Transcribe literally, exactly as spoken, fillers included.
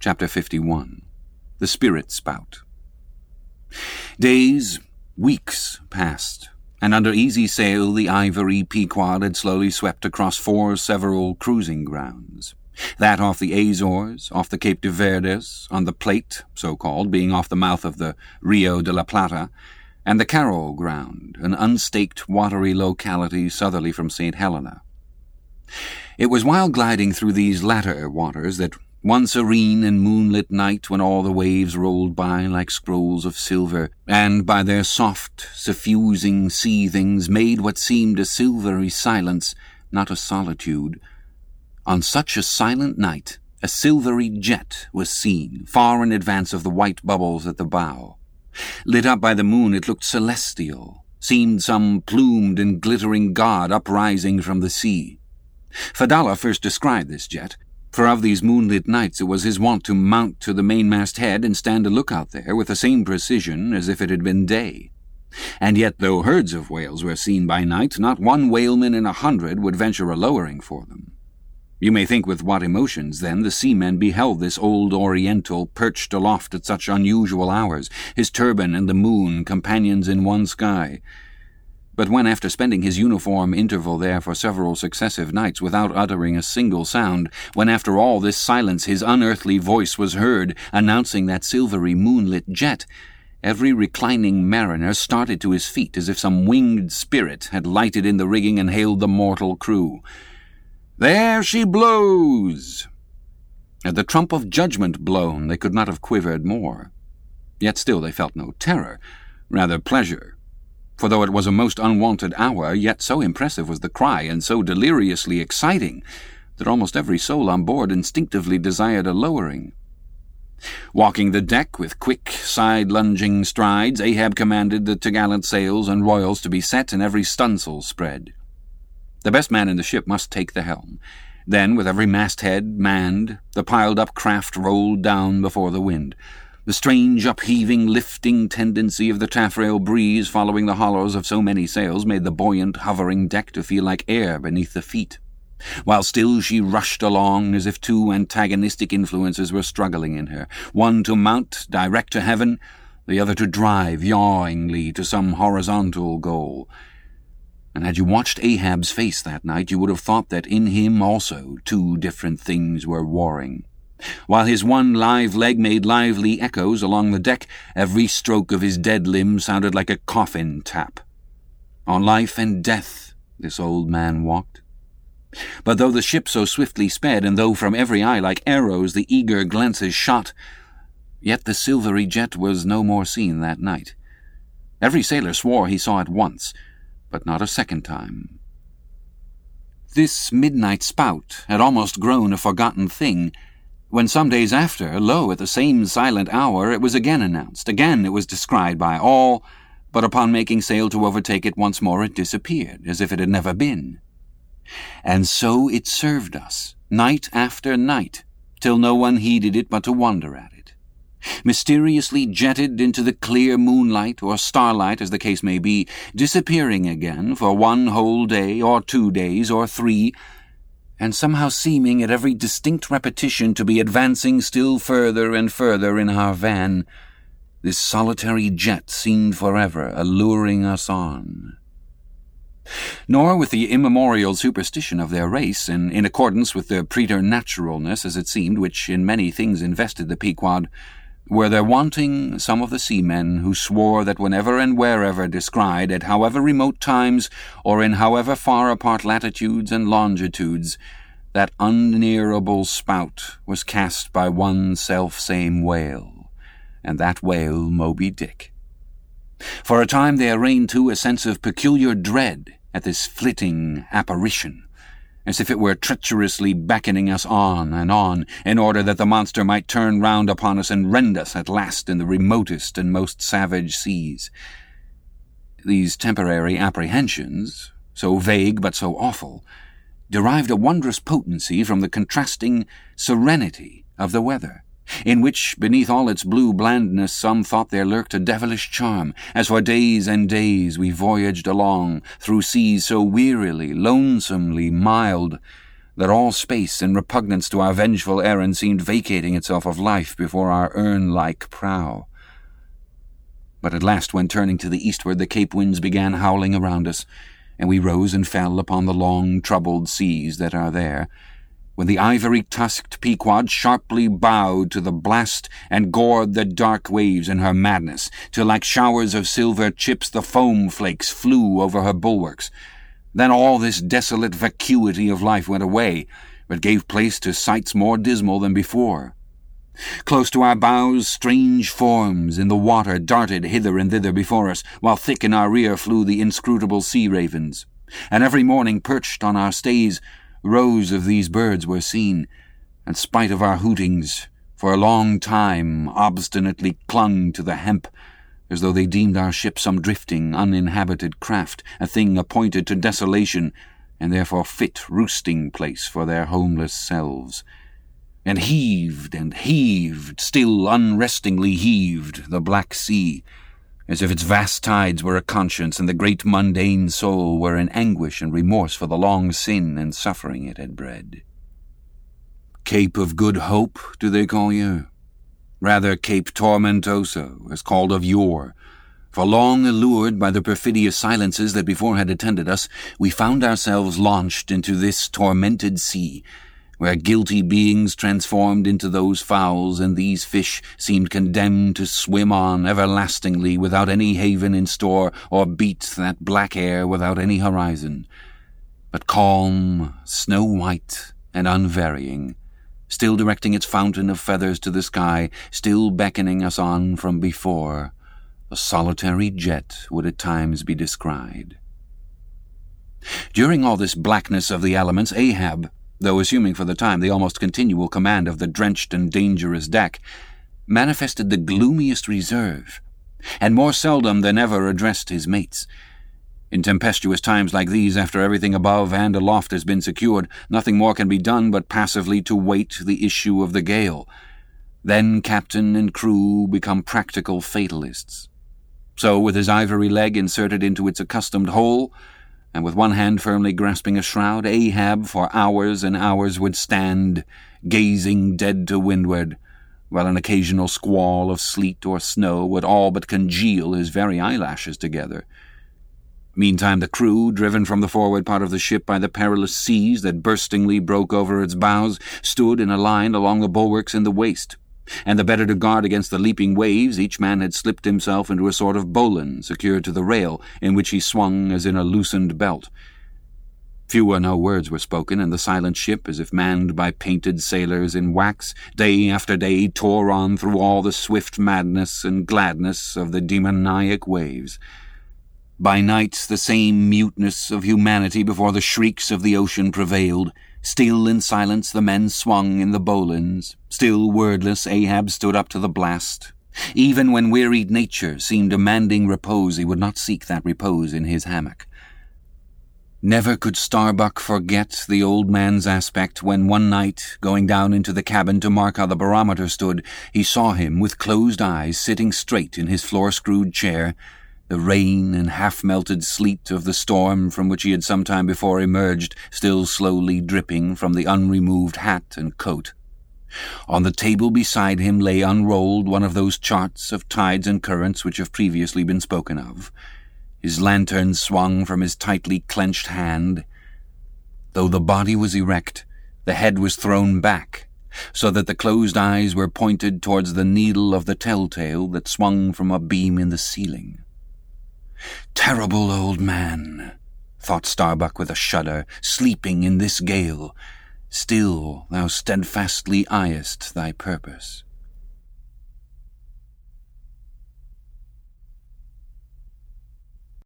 Chapter fifty-one. The Spirit Spout. Days, weeks passed, and under easy sail the Ivory Pequod had slowly swept across four several cruising grounds. That off the Azores, off the Cape de Verdes, on the Plate, so-called, being off the mouth of the Rio de la Plata, and the Carroll Ground, an unstaked watery locality southerly from Saint Helena. It was while gliding through these latter waters that one serene and moonlit night, when all the waves rolled by like scrolls of silver, and by their soft, suffusing seethings made what seemed a silvery silence, not a solitude, on such a silent night a silvery jet was seen, far in advance of the white bubbles at the bow. Lit up by the moon, it looked celestial, seemed some plumed and glittering god uprising from the sea. Fedallah first described this jet, for of these moonlit nights it was his wont to mount to the mainmast head and stand a lookout there with the same precision as if it had been day. And yet, though herds of whales were seen by night, not one whaleman in a hundred would venture a lowering for them. You may think with what emotions, then, the seamen beheld this old Oriental perched aloft at such unusual hours, his turban and the moon companions in one sky. But when, after spending his uniform interval there for several successive nights without uttering a single sound, when after all this silence his unearthly voice was heard, announcing that silvery moonlit jet, every reclining mariner started to his feet as if some winged spirit had lighted in the rigging and hailed the mortal crew. "There she blows!" At the trump of judgment blown, they could not have quivered more. Yet still they felt no terror, rather pleasure. For though it was a most unwonted hour, yet so impressive was the cry, and so deliriously exciting, that almost every soul on board instinctively desired a lowering. Walking the deck with quick, side-lunging strides, Ahab commanded the topgallant sails and royals to be set and every stunsail spread. The best man in the ship must take the helm. Then, with every masthead manned, the piled-up craft rolled down before the wind. The strange upheaving, lifting tendency of the taffrail breeze following the hollows of so many sails made the buoyant, hovering deck to feel like air beneath the feet, while still she rushed along as if two antagonistic influences were struggling in her, one to mount direct to heaven, the other to drive yawingly to some horizontal goal. And had you watched Ahab's face that night, you would have thought that in him also two different things were warring. While his one live leg made lively echoes along the deck, every stroke of his dead limb sounded like a coffin tap. On life and death this old man walked. But though the ship so swiftly sped, and though from every eye like arrows the eager glances shot, yet the silvery jet was no more seen that night. Every sailor swore he saw it once, but not a second time. This midnight spout had almost grown a forgotten thing, when some days after, lo, at the same silent hour, it was again announced. Again it was descried by all, but upon making sail to overtake it once more it disappeared, as if it had never been. And so it served us, night after night, till no one heeded it but to wonder at it. Mysteriously jetted into the clear moonlight, or starlight as the case may be, disappearing again for one whole day, or two days, or three, and somehow seeming at every distinct repetition to be advancing still further and further in our van, this solitary jet seemed forever alluring us on. Nor with the immemorial superstition of their race, and in accordance with their preternaturalness, as it seemed, which in many things invested the Pequod, were there wanting some of the seamen who swore that whenever and wherever descried, at however remote times, or in however far apart latitudes and longitudes, that unnearable spout was cast by one self-same whale, and that whale Moby Dick. For a time there reigned, too, a sense of peculiar dread at this flitting apparition, as if it were treacherously beckoning us on and on, in order that the monster might turn round upon us and rend us at last in the remotest and most savage seas. These temporary apprehensions, so vague but so awful, derived a wondrous potency from the contrasting serenity of the weather, in which, beneath all its blue blandness, some thought there lurked a devilish charm, as for days and days we voyaged along, through seas so wearily, lonesomely mild, that all space and repugnance to our vengeful errand seemed vacating itself of life before our urn-like prow. But at last, when turning to the eastward, the Cape winds began howling around us, and we rose and fell upon the long, troubled seas that are there, when the ivory-tusked Pequod sharply bowed to the blast and gored the dark waves in her madness, till like showers of silver chips the foam flakes flew over her bulwarks. Then all this desolate vacuity of life went away, but gave place to sights more dismal than before. Close to our bows, strange forms in the water darted hither and thither before us, while thick in our rear flew the inscrutable sea-ravens. And every morning, perched on our stays, rows of these birds were seen, and spite of our hootings, for a long time obstinately clung to the hemp, as though they deemed our ship some drifting, uninhabited craft, a thing appointed to desolation, and therefore fit roosting place for their homeless selves. And heaved and heaved, still unrestingly heaved, the black sea, as if its vast tides were a conscience, and the great mundane soul were in anguish and remorse for the long sin and suffering it had bred. Cape of Good Hope, do they call you? Rather Cape Tormentoso, as called of yore. For long allured by the perfidious silences that before had attended us, we found ourselves launched into this tormented sea, where guilty beings transformed into those fowls and these fish seemed condemned to swim on everlastingly without any haven in store, or beat that black air without any horizon. But calm, snow-white, and unvarying, still directing its fountain of feathers to the sky, still beckoning us on from before, a solitary jet would at times be descried. During all this blackness of the elements, Ahab, though assuming for the time the almost continual command of the drenched and dangerous deck, manifested the gloomiest reserve, and more seldom than ever addressed his mates. In tempestuous times like these, after everything above and aloft has been secured, nothing more can be done but passively to wait the issue of the gale. Then captain and crew become practical fatalists. So, with his ivory leg inserted into its accustomed hole, and with one hand firmly grasping a shroud, Ahab for hours and hours would stand, gazing dead to windward, while an occasional squall of sleet or snow would all but congeal his very eyelashes together. Meantime the crew, driven from the forward part of the ship by the perilous seas that burstingly broke over its bows, stood in a line along the bulwarks in the waist, and the better to guard against the leaping waves, each man had slipped himself into a sort of bowline secured to the rail, in which he swung as in a loosened belt. Few or no words were spoken, and the silent ship, as if manned by painted sailors in wax, day after day tore on through all the swift madness and gladness of the demoniac waves. By night the same muteness of humanity before the shrieks of the ocean prevailed. Still in silence the men swung in the bowlines. Still wordless Ahab stood up to the blast. Even when wearied nature seemed demanding repose, he would not seek that repose in his hammock. Never could Starbuck forget the old man's aspect when one night, going down into the cabin to mark how the barometer stood, he saw him with closed eyes sitting straight in his floor-screwed chair, the rain and half-melted sleet of the storm from which he had some time before emerged still slowly dripping from the unremoved hat and coat. On the table beside him lay unrolled one of those charts of tides and currents which have previously been spoken of. His lantern swung from his tightly clenched hand. Though the body was erect, the head was thrown back, so that the closed eyes were pointed towards the needle of the telltale that swung from a beam in the ceiling. Terrible old man, thought Starbuck with a shudder, sleeping in this gale. Still thou steadfastly eyest thy purpose.